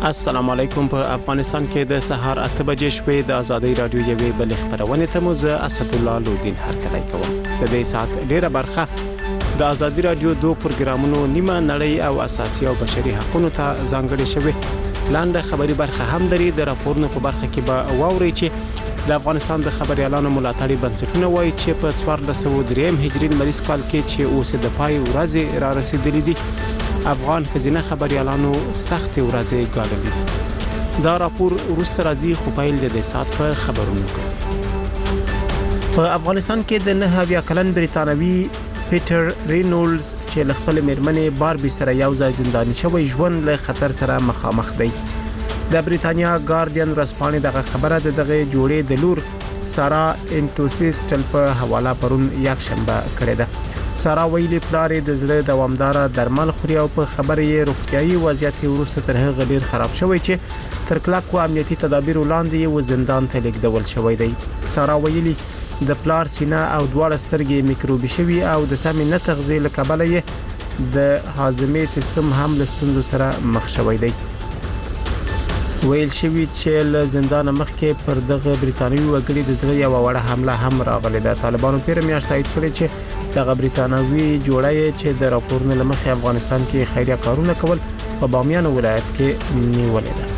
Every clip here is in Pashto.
السلام علیکم. په افغانستان کې د سهار 8 بجې شپې د ازادي رادیو یوې بل خبرونه ته مو زه اسد الله لودین هرکلی کوم. د دې ساعت ډیره برخه د ازادي رادیو دوه پروګرامونو نیمه نړۍ او اساسي او بشري حقوقو ته ځانګړي شوی لاندې خبري برخه هم لري. د راپورونو په برخه کې به واوري چې د افغانستان د خبريالانو ملاتړي بنسټونه وایي چې په 1403 هجري مریض کال کې چې اوس د پای ورځې را رسیدلې دي افغان خزینه خبريالانو سخت ورځې ګاللې. دا راپور وروسته راځي خو پیل د سات په خبرونو کې. په افغانستان کې د 9 کلن بریتانوي پیټر رینولز چې خپل میرمنې باربي سره یو ځای زنداني شوی ژوند له خطر سره مخامخ دی. د بریتانیا ګارډین ورځپاڼې دغه خبره دغه جوړې د لور سارا انټوسیسټل په حواله پرون یک شنبه کړې ده. سارا ویلي پلار د زړه دوامدار درمل خوري او په خبره یې روغتيایي وضعیت ورسته تر هغه ډیر خراب شوی چې تر کلک او امنیتي تدابیر وړاندې و زندان ته لیږدول شوی دی. سارا ویلي د پلار سینه او دواړه سترګې میکروبي شوی او د سمې نه تغذیه لکبله یې د هاضمې سیستم هم لستوندو سره مخ شوی دی. ویل شوی چې له زندان مخکې پر دغه بریتانوي وګړي د زړه یو وړه حمله هم راغله. د طالبانو تیر میاشت تایید کړی چې دغه بریتانوي جوړه چې د راپورونو لمخې افغانستان کې خیریه کارونه کول په بامیان ولایت کې نیولې ده.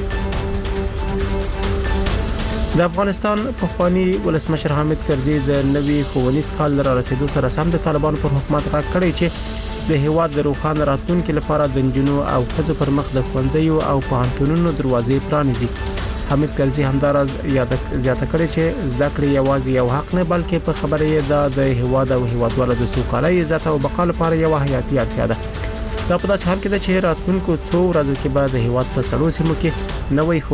د افغانستان پخوانی ولسمشر حامد کرزي د نوي ښوونیز کال را رسیدو سره سم د طالبانو پر حکومت غږ کړی چې د هیواد د روښانه راتلونکو لپاره د انجنونو او ښځو پر مخ د ښوونځیو او پوهنتونونو دروازې پرانیزي. حامد کرزي همدارز زیاته کړی چې زده کړې یوازې یو حق نه بلکې په خبره یې د هیواد او هیوادوالو د سوکالۍ عزت او بقا لپاره یو حیاتي اړتیا ده. دا په داسې حال کې ده چې راتلونکو څو ورځو کې به د هیواد په سړو سیمو کې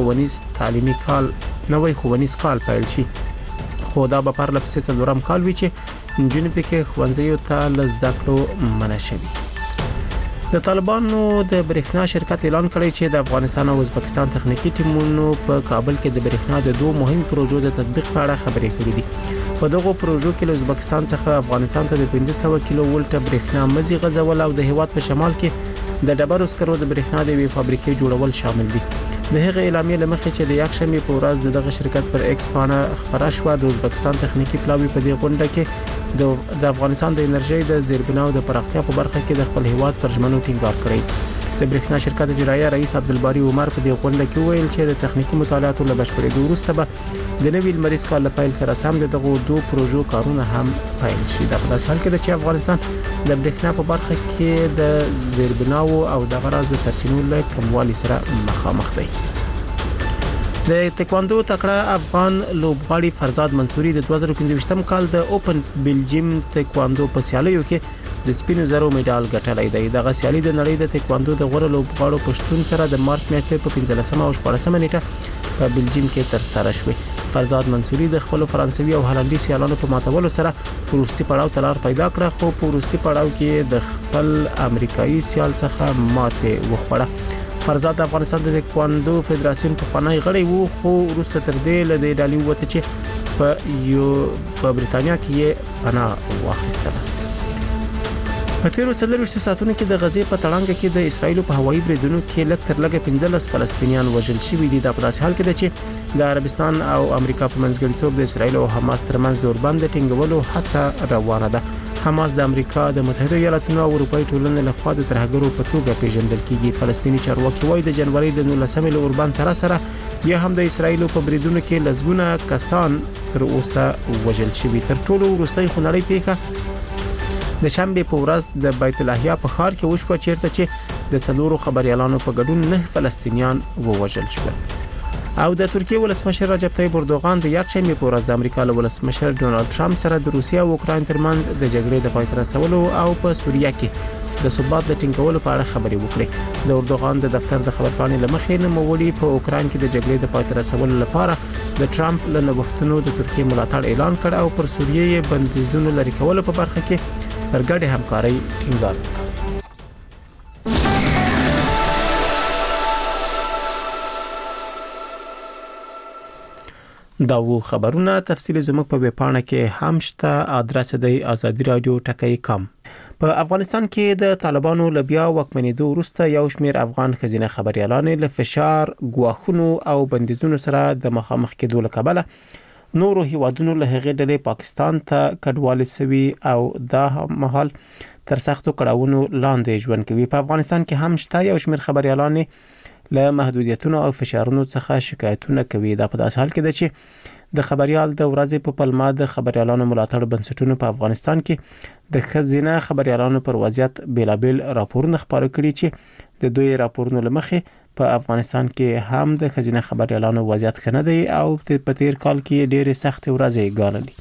نوې ښوونیز کال پیل شي. خو دا به پر لپسې څلورم کال وي چې نجونې پکې ښوونځیو ته لزده کړو منع شوي. د طالبانو د برېښنا شرکت اعلان کړی چې د افغانستان او ازبکستان تخنیکی ټیمونو په کابل کې د برېښنا د دوه مهم پروژو د تطبیق په اړه خبرې کړې دي. په دغه پروژو کې له ازبکستان څخه افغانستان ته د 1500 کیلو ولټ برېښنا مزي غځول او د هیواد په شمال کې د ډبرو سکرو د برېښنا د وی فابریکې جوړول شامل دي. د هغه اعلامیه لمخې چې د یک شنبه په ورځ دغه شرکت پر ایکس باندې خبره شوه د ازبکستان تخنیکی پلاوی په دې غونډه کې د افغانستان د انرژي د زیربناو د پراختیا په برخه کې د خپل هیواد پر ژمنو ټینګار کړی. د برېښنا شرکت اجرایي رئیس عبدالباری عمر په دې غونډه کې ویل چې د تخنیکی مطالعاتو له بشپړېدو وروسته به د نوي لمریز کال پیل سره سم دغه دوه پروژو کارونه هم پیل شي. د داسې حال کې چې افغانستان د برېښنا په برخه کې د زیربناو او د غراض د سرچینو له کموالي سره مخامخ دی. د تکواندو تکړه افغان لوبغاړي فرزاد منصوري د 2015م کال د اوپن بلجیم تکواندو په سیالیو کې د سپینو زرو میډال ګټلی دی. دغه سیالي د نړۍ د تکواندو د غوړو لوبغاړو پښتون سره د مارچ میاشتې په 15 او 14 نیټه په بلجیم کې تر سره شوه. فرزاد منصوري د خپل فرانسوي او هالندي سیالانو په ماتولو سره روسي پړاو تلار پیدا کړ خو په روسي پړاو کې د خپل امریکایي سیال څخه ماته وخوړه. فرزاد افغانستان د تکواندو فدراسیون په خنای غړی وو خو وروسته تر دې له دې ډالۍ وته چې په بریتانیا کې یې پناه واخیسته. په تیرو 24 ساعتونو کې د غزې په تړانګه کې د اسرایل په هوایي بریدونو کې لږ تر لږه 15 فلسطینیان وژل شوي دي. د پداسې حال کې ده چې د عربستان او امریکا په منځګړیتوب د اسرایل او حماس ترمنځ د اوربند ټینګولو هڅه روانه ده. حماس د امریکا د متحده ایالاتونو او اروپאי ټولنې لخوا د ترهګرو په توګه پیژندل کیږي. فلسطینی چارواکي وایي د جنوري د 19 له اوربند سره یا هم د اسرایل په بریدونو کې لزګونه کسان تر اوسه وژل شوي. تر ټولو وروستۍ خونړۍ پیښه د شنبه په ورځ د بیت الاحیا په ښار کې وشوه چیرته چې د څلورو خبريالانو په ګډون 9 فلسطینیان ووژل شول. او د ترکیه ولسمشر رجب طیب اردوغان د یک شنبه په ورځ د امریکا له ولسمشر ډونالد ټرمپ سره د روسیې او اوکراین ترمنځ د جګړې د پای ته رسولو او په سوریه کې د ثبات د ټینګولو په اړه خبرې وکړې. د اردوغان د دفتر د خبرپاڼې لمخې نوموړي په اوکراین کې د جګړې د پای ته رسولو لپاره د ټرمپ له نوښتونو د ترکیه ملاتړ اعلان کړ او پر سوریه یې بندیزونو لري کولو په برخه کې پر ګډه همکاري ټینګار وکړ. دا و خبرونه تفصیل زموږ په ویبپاڼه کې هم شته. ادرس دی azadi radio.com. په افغانستان کې د طالبانو له بیا واکمنېدو وروسته یو شمېر افغان ښځینه خبريالان له فشار، ګواښونو او بندیزونو سره د مخامخ کېدو له کبله نورو هیوادونو له هغې ډلې پاکستان ته کډوالي سوي او دا مهال تر سختو کړاوونو لاندې ژوند کوي. په افغانستان کې هم شته یو شمېر خبريالان له محدودیتونو او فشارونو څخه شکایتونه کوي. دا په داسې حال کې ده چې د خبريال د ورځې په پلمه د خبريالانو ملاتړ بنسټونو په افغانستان کې د ښځینه خبريالانو پر وضعیت بیلابل راپورونه خپاره کړي چې د دوی راپورونو لمخې په افغانستان کې هم د ښځینه خبريالانو وضعیت ښه نه دی او په تیر کال کې ډېرې سخت ورځې ګاللې.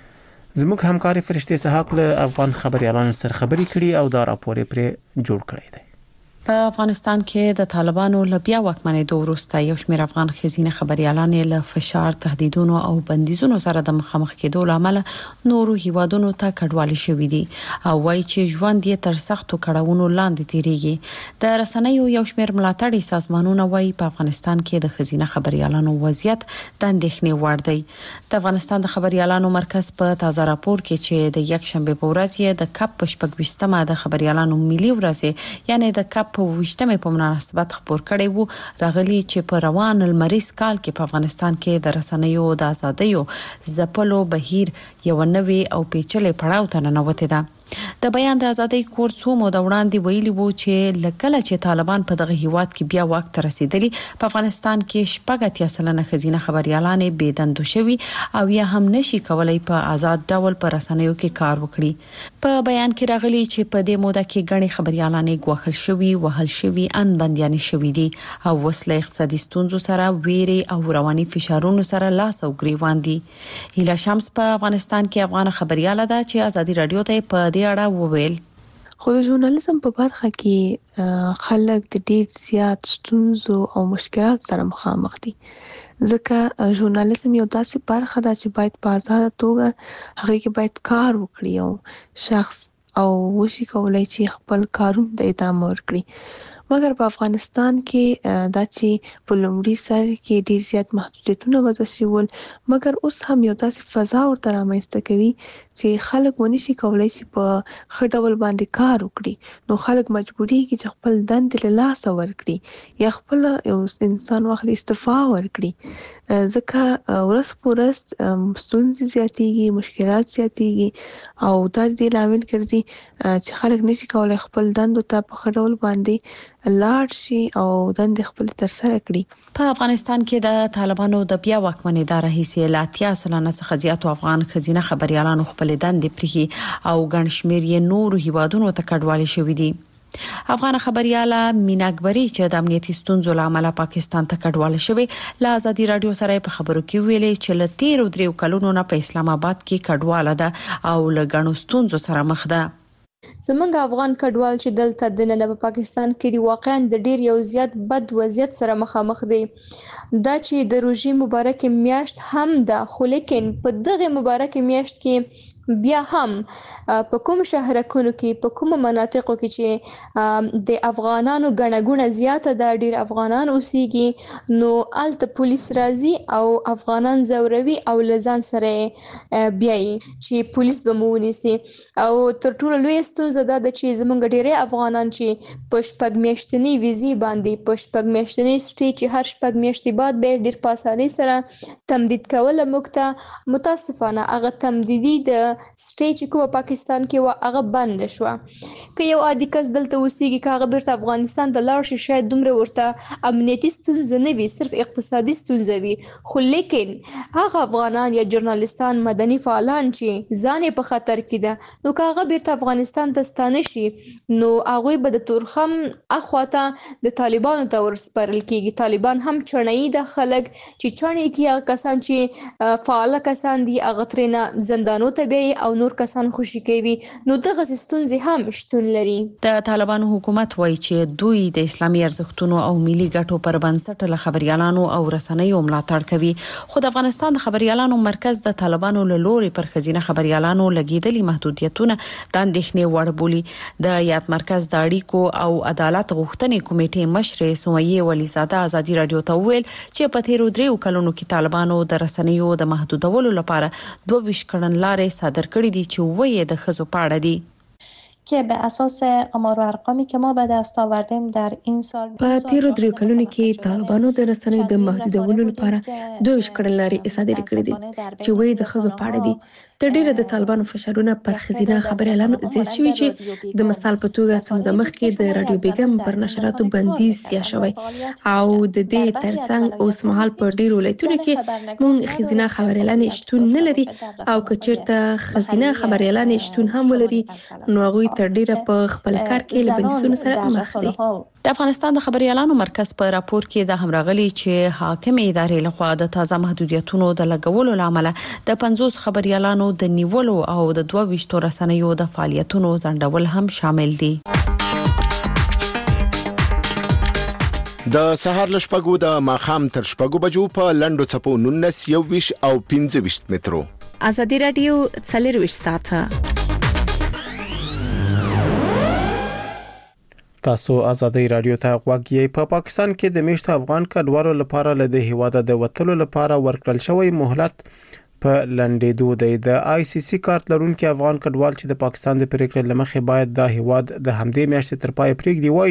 زموږ همکار فرشته اسحاق له افغان خبريالانو سره خبرې کړي او دا راپور یې جوړ کړی دی. په افغانستان کې د طالبانو له بیا واکمنېدو وروسته یو شمېر افغان ښځینه خبريالان له فشار، تهدیدونو او بندیزونو سره د مخامخ کېدو لامل نورو هیوادونو ته کډوالي شوې دي او وایي چې ژوند یې تر سختو کړاوونو لاندې تیریږي. د رسنیو یو شمېر ملاتړي سازمانونه وایي په افغانستان کې د ښځینه خبريالانو وضعیت د اندېښنې وړ دی. د افغانستان د خبريالانو مرکز په تازه راپور کې چې د یکشنبه په ورځ یې د کپ په 26مه د خبريالانو ملي ورځ یعنی د کپ په 28مه په مناسبت خبر کړی وو، راغلی چې په روان المریض کال کې په افغانستان کې د رسنیو د ازادیو ځپلو بهیر یو نوې او پیچلې پړاو ته ننوتې ده. د بیان د ازادۍ کور څو موده وړاندې ویلي وو چې لکه چې طالبان په دغه هیواد کې بیا واک ته رسیدلی، په افغانستان کې 80% ښځینه خبريالان بې دندو شوي او یا هم نشي کولای په آزاد ډول په رسنیو کې کار وکړي. په بیان کې راغلی چې په دې موده کې غني خبريالان ګواښل شوي، وهل شوي، ان بنديان شوي دي او وسله اقتصادي ستونزو سره، ویري او رواني فشارونو سره لاس او ګریوان دي. هیله شمس په افغانستان کې افغان خبرياله ده چې ازادي رادیو ته په اړه وویل. خو د ژورنالیزم په برخه کې خلک د ډېر زیات ستونزو او مشکلات سره مخامخ دي، ځکه ژورنالیزم یو داسې برخه ده چې باید په آزاده توګه هغه کې باید کار وکړي او شخص او وشي کولای چې خپل کارونه ته ادامه ورکړي. مګر په افغانستان کې دا چې په لومړي سر کې ډېر زیات محدودیتونه وضع شول، مګر اوس هم یو داسې فضا ورته رامنځته کوي چې خلک ونشي کولای چې په ښه ډول باندې کار وکړي. نو خلک مجبورېږي چې خپل دندې له لاسه ورکړي یا خپل یو انسان واخلي استعفا ورکړي، ځکه ورځ په ورځ ستونزې زیاتېږي، مشکلات زیاتېږي او دا د دې لامل ګرځي چې خلک نشي کولای خپل دندو ته په ښه ډول باندې لاړ شي او دندې خپل ترسره کړي. په افغانستان کې د طالبانو د بیا واکمنېدا راهیسې له 80 سلنه څخه زیاتو افغان ښځینه خبريالانو خپل دندې پرېښي او ګڼ شمېر یې نورو هیوادونو ته کډوالي شوي دي. افغان خبرياله مینا اکبري چې د امنیتي ستونزو لامل پاکستان ته کډواله شوی، له ازادي رادیو سره په خبرو کې ویلي چې له 13 کلونو نه په اسلام آباد کې کډواله ده او له ګڼو ستونزو سره مخ ده. زمونږ افغان کډوال چې دلته د نن په پاکستان کې دی واقعا د ډیر یو زیات بد وضعیت سره مخامخ دي. دا چې د روژې مبارک میاشت هم ده، خو لیکن په دغه مبارک میاشت کې بیا هم په کوم شهرکونو کې په کوم مناطقو کې چې د افغانانو ګڼه زیاته ده، ډیر افغانان اوسېږي، نو الته پولیس راځي او افغانان زوروي او لزان سره بیاي چې پولیس به مو ونیسي. او تر ټولو لوی ستونزه ده چې زمونږ ډیری افغانان چې په شپږ میاشتنی ویزې باندې په شپږ میاشتنی سټې چې هر شپږ میاشتې بعد به ډیر په اسانۍ سره تمدید کول، موږ ته متاسفانه هغه تمدیدي د سټې چې کومه پاکستان کې و هغه بند شو. که یو عادي کس دلته اوسېږي، که هغه بیرته افغانستان ته لاړ شي، شاید دومره ورته امنیتي ستونزه نه وي، صرف اقتصادي ستونزه وي. خو لیکن هغه افغانان یا جرنالستان، مدني فعالان چې ځان په خطر کې ده، نو که هغه بیرته افغانستان ته ستانه شي، نو هغوی به د تورخم اخواته د طالبانو ته ورسپارل کېږي. طالبان هم چڼه‌يي د خلک چې چڼې کې هغه کسان چې فعال کسان دي هغه ترېنه زندانو ته بیایي او نور کسان خوشي کوي. نو دغه ستونزې هم شتون لري. د طالبانو حکومت وایي چې دوی د اسلامي ارزښتونو او ملي ګټو پر بنسټ له خبريالانو او رسنیو ملاتړ کوي. خو د افغانستان د خبريالانو مرکز د طالبانو له لوري پر ښځینه خبريالانو لګیدلي محدودیتونه د اندېښنې وړ بولي. د یاد مرکز د اړیکو او عدالت غوښتنې کمیټې مشر سمیه ولیزاده ازادي رادیو ته ویل چې په تیرو 3 کلونو کې طالبانو د رسنیو د محدودولو لپاره 22 کړنلارې صادر کړې دي چې وایي د ښځو په اړه دي. که به اساس آمار و ارقامی که ما به دست آوردیم در این سال په تیرو 3 کلونو کې طالبانو د رسنیو د محدودولو لپاره 2 کړنلارې صادرې کړې دي چې وایي د ښځو په اړه دي. د ډیره د طالبانو فشارونه پر ښځینه خبریالانو زیات شوي چې د مثال په توګه څه موده مخکې د رادیو بیګم پر نشراتو بندیز سیاه شوی او د دې ترڅنګ اوس مهال په ډیرو ولایتونو کې مونږ ښځینه خبریالانې شتون نه لري او که چیرته ښځینه خبریالانې شتون هم ولري نو هغوی تر ډیره په خپل کار کې له بندیزونو سره مخ دي. د افغانستان د خبريالانو مرکز په راپور کې د همراغلي چې حاکم ادارې لخوا د تازه محدودیتونو د لګولو لامل د 50 خبريالانو د نیولو او د 22 رسنیو د فعالیتونو ځنډول هم شامل دي. د سهار لشپګو د ماخام تر شپګو بجو په لندو چپو 19 21 او 25 مترو. ازادي رادیو 24 ساعته. تاسو ازادي رادیو ته غوږ یې. په پاکستان کې د میشتو افغان کډوالو لپاره له هیواده د وټلو لپاره ورکړل شوی مهلت په لنډېدو دی. د آی سی سی کارت لرونکي افغان کډوال چې د پاکستان د پریکړې لمخې باید د هیواد د همدې میاشتې تر پای پریږدي وایي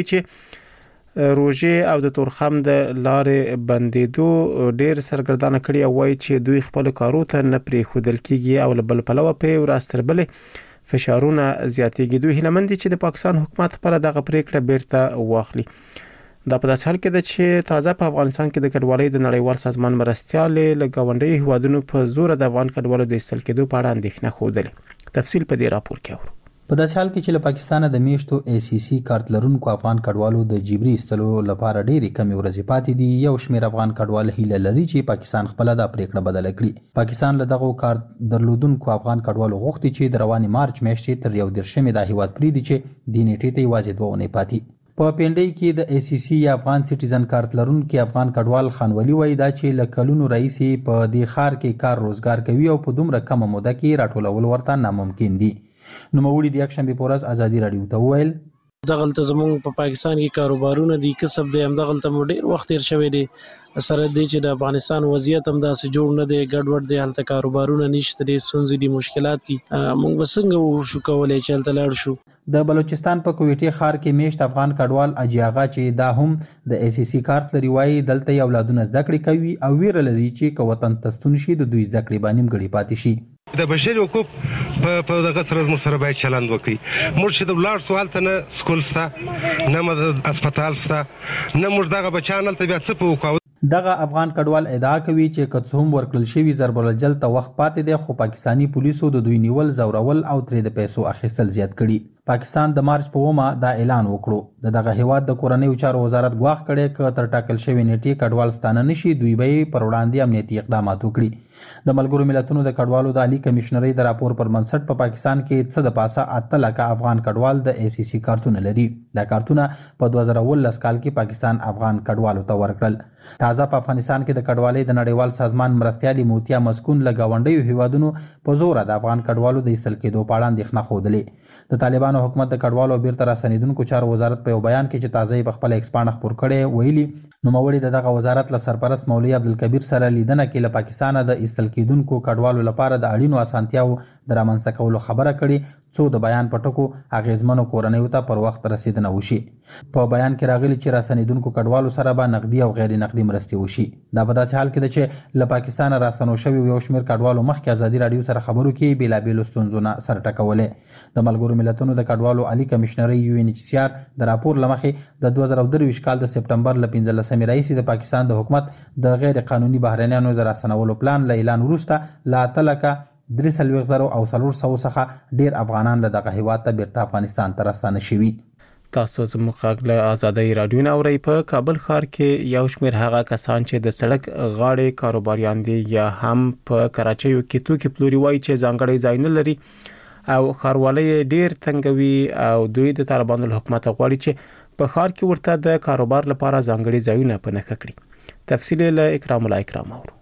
چې روژې او د تورخم د لارې بندېدو ډېر سرګردانه کړي او وایي چې دوی خپل کارو ته نه پرېښودل کېږي او له بل پلوه په ورځ تر بلې فشارونه زیاتېږي. دوی هیله مند دي چې د پاکستان حکومت پر دغه پریکړه بیرته واخلي. دا په داسې حال کې ده چې تازه په افغانستان کې د کډوالۍ د نړیوال سازمان مرستیالې له ګاونډي هیوادونو په زور د افغان کډوالو د ایستل کېدو په اړه اندېښنه ښودلې. تفصیل په دې راپور کې اورو. په داسې حال کې چې له پاکستانه د میشتو ای سی سی کارت لرونکو افغان کډوالو د جبري ایستلو لپاره ډېری کمې ورځې پاتې دي، یو شمېر افغان کډوال هیله لري چې پاکستان خپل د پریکړه بدله کړي. پاکستان له دغه کارت درلودونکو افغان کډوالو غوښتي چې د رواني مارچ میاشتې تر 11 د هیواد پریدي چې د نیټې ته یوازې 2 اونۍ پاتې. په پینډۍ کې د ای سی سی یا افغان سټیزن کارت لرونکي افغان کډوال خانولي وایي دا چې له کلونو راهیسې په دې ښار کې کار روزګار کوي او په دومره کمه موده کې راټولول ورته ناممکن دي. نوموړي د یکشنبه په ورځ ازادي رادیو ته وویل دغلته زموږ په پاکستان کې کاروبارونه دي کسب دي هم دغلته مو ډیر وخت تیر شوی دی سره دی چې د افغانستان وضعیت هم داسې جوړ نه دی ګډوډ دی هلته کاروبارونه نشته دي ستونزې دي مشکلات دي موږ به څنګه شو کولای چې هلته لاړ شو. د بلوچستان په کویټي ښار کې میشت افغان کډوال اجي آغا چې دا هم د ای سی سی کارت لري وایي دلته یو اولادونه زده کړې کوي او ویره لري چې که وطن ته ستون شي د دوی زده کړې به نیمګړې پاتې شي. د بشري حقوق په دغه سره باید چلند وکړي. موږ چې د ولاړ سو هلته نه سکول سته نه هسپتال سته نه موږ دغه بچیان هلته بیا څه په وکړو. دغه افغان کډوال ادعا کوي چې که څه هم ورکړل شوي ضرب الجل ته وخت پاتې دی خو پاکستانی پولیسو د دوی نیول زورول او ترې د پیسو اخیستل زیات کړي. پاکستان د مارچ په 9 دا اعلان وکړو. دغه هیواد د کورنیو چارو وزارت غواخ کړي ک تر ټاکل شوی نیټه کډوال ستانه نشي دوی به پر وړاندې امنیتي اقدامات وکړي. د ملګرو ملتونو د کډوالو د عالی کمشنري د راپور پر منسټ په پاکستان کې څه د پاسه 8 لک افغان کډوال د ای سی سی کارتونه لري. دا کارتونه په 2019 کال کې پاکستان افغان کډوالو ته ورکړل. تازه په افغانستان کې د کډوالۍ د نړیوال سازمان مرستیالي موتیا مسکون له گاونډیو هیوادونو په زور د افغان کډوالو د ایستل کېدو په اړه اندېښنه ښودلې. د طالبانو حکومت د کډوالو بیرته راستنیدونکو چارو وزارت په یو بیان کې چې تازه په خپل ایکسپانډ خبر کړي ویلي نوموړي دغه وزارت له سرپرست مولوی عبدالکبیر سره لیدنه کې له پاکستان د ایستل کېدونکو کډوالو لپاره د اړینو اسانتیاو د رامنځته کولو خبره کړي څو د بیان په ټکو اغیزمنو کورنیو ته پر وخت رسیدنه وشي. په بیان کې راغلي چې راستنیدونکو کډوالو سره به نقدي او غیر نقدي مرستې وشي. دا په داسې حال کې ده چې له پاکستان راستنو شوي یو شمېر کډوالو مخکې ازادي رادیو سره خبرو کې بیلابېلو ستونزونه سر ټکولې. د ملګرو ملتونو د کډوالو عالی کمشنري یو ان ایچ سی آر د راپور لمخې د 2023 کال د سپټمبر ل 15 راهیسې د پاکستان د حکومت د غیر قانوني بهرنیانو د راستنولو پلان له اعلان وروسته لا تلکه 3,000 او 400 څخه ډیر افغانان له دغه هیواد ته بیرته افغانستان ته راستانه شوي. تاسو زموږ غږ له ازادي رادیو نه اورئ. په کابل ښار کې یو شمېر هغه کسان چې د سړک غاړې کاروباریان دي یا هم په کراچیو کې توکي پلوري وایي چې ځانګړي ځای نه لري او ښاروالۍ ډیر تنګوي او دوی د طالبانو له حکومت غواړي چې په ښار کې ورته د کاروبار لپاره ځانګړي ځایونه په نښه کړي. تفصیل له اکرام الله اکرام اورو.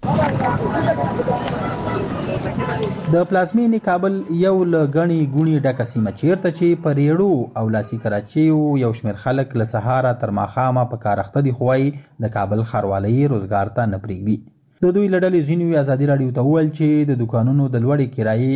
د پلازمینې کابل یو له غني ګونی ډکه سیمه چیرته چې پر یړو او لاسي کراچیو یو شمېر خلک له سهاره تر ماښامه په کار اخته دي خو د کابل ښاروالۍ روزګار ته نه پرېږدي. د دوی له ډلې ځینو ازادي رادیو ته وویل چې د دوکانونو د لوړې کرایې